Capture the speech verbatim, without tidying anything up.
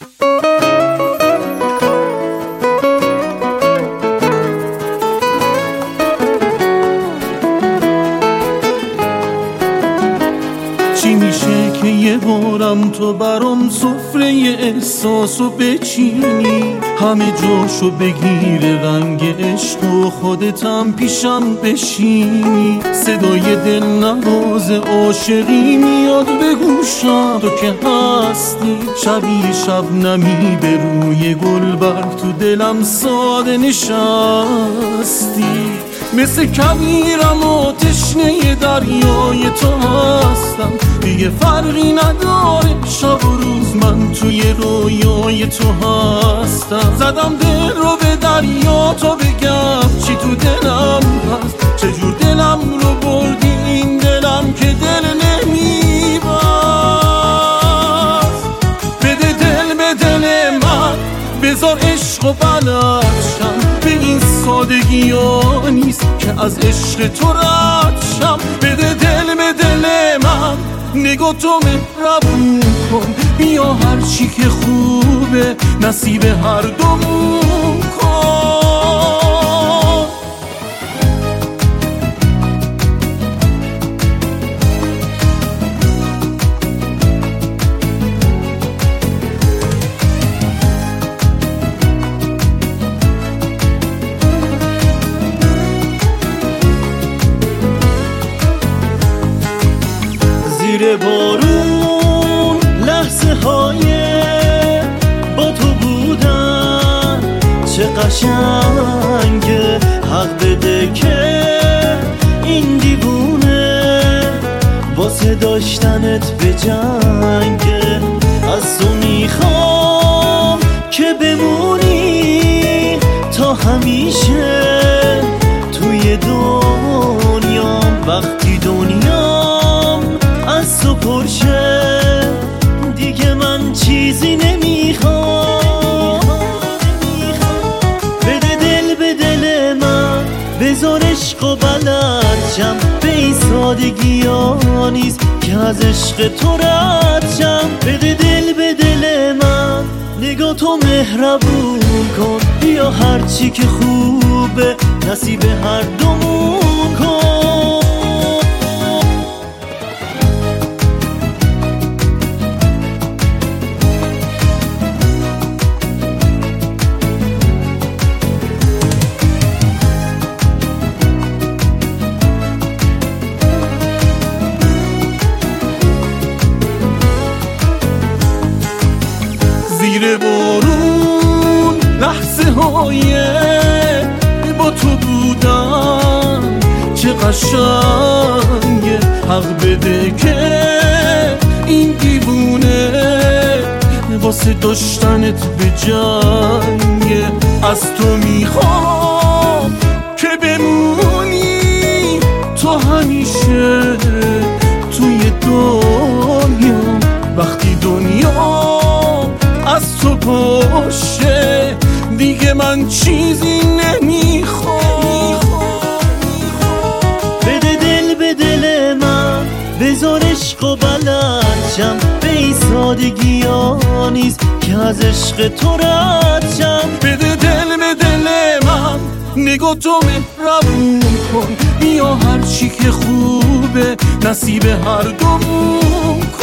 چی میشه که یه بارم تو برام سفره احساسو بچینی، همه جاشو بگیره رنگ عشق و خودتم پیشم بشینی، صدای دل نواز عاشقی میاد به گوشم، تو که هستی شبیه شبنمی به روی گلبر، تو دلم ساده نشستی، مثل کویرم و تشنه دریای تو هستم، دیگه فرقی نداره شب و روز من توی رویای تو هستم، زدم دل رو به دریا تا بگم چی تو دلم هست، چجور دلم رو بردی این دلم که دل نمیبست، بده دل به دل من بذار عشق و بلدشم، به این سادگی ها نیست که از عشق تو رد شم، بده دل به دل من نگاه تو مهربون کن، بیا هر چی که خوبه نصیب هر دومون کن. زیر بارون لحظه های با تو بودن چه قشنگه، حق بده که این دیوونه واسه داشتنت به جنگه، از تو میخوام که بمونی تا همیشه توی دنیا، وقتی دنیا از تو پرشه دیگه من چیزی نمیخوام، بده دل به دل من بذار عشق و بلدشم، به این سادگی ها نیست که از عشق تو رد شم، بده دل به دل من نگاه تو مهربون کن، بیا هر چی که خوبه نصیب هر دومون کن. زیر بارون لحظه های با تو بودن چه قشنگه، حق بده که این دیوونه واسه داشتنت به جنگه، از تو میخوام که بمونی تا همیشه توی دنیا، وقتی دنیا از تو باشه دیگه من چیزی نمیخوام، بده دل به دل من بذار عشق و بلدشم، به این سادگی ها نیست که از عشق تو رد شم، بده دل به دل من نگاه تو مهربون کن، بیا هر چی که خوبه نصیب هر دومون کن.